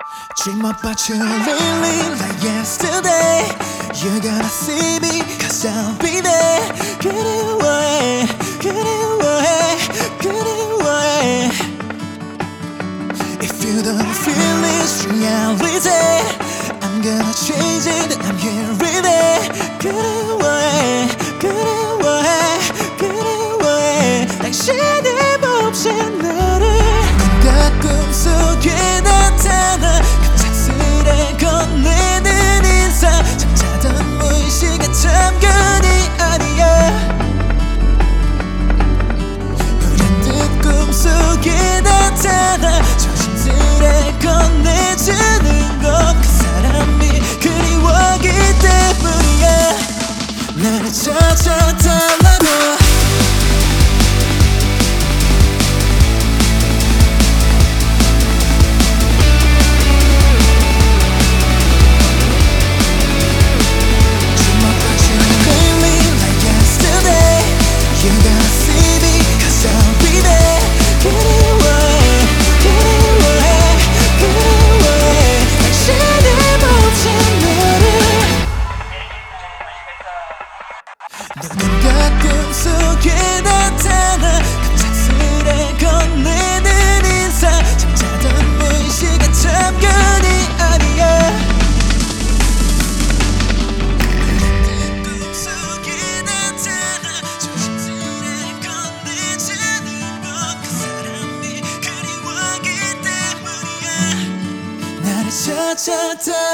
Dream about you lately like yesterday. You're gonna see me cause I'll be there. Get away, get away, get away. If you don't feel this reality, I'm gonna change it, I'm here with it. Get away, get away, get away. 당신의 몹신 너를 내가 꿈속에 나타나 갑작스레 건네는 인사. 잠자던 무의식의 잠깐이 아니야. 불현듯 꿈속에 나타나 조심스레 건네주는 건 그 사람이 그리워하기 때문이야. 나를 찾아달라고. 너는 가끔 속에 나타나 갑작스레 건네는 인사. 잠자던 무의식의 잠깐이 아니야. 너는 꿈속에 나타나 조심스레 건네주는 건 그 사람이 그리워하기 때문이야. 나를 찾아다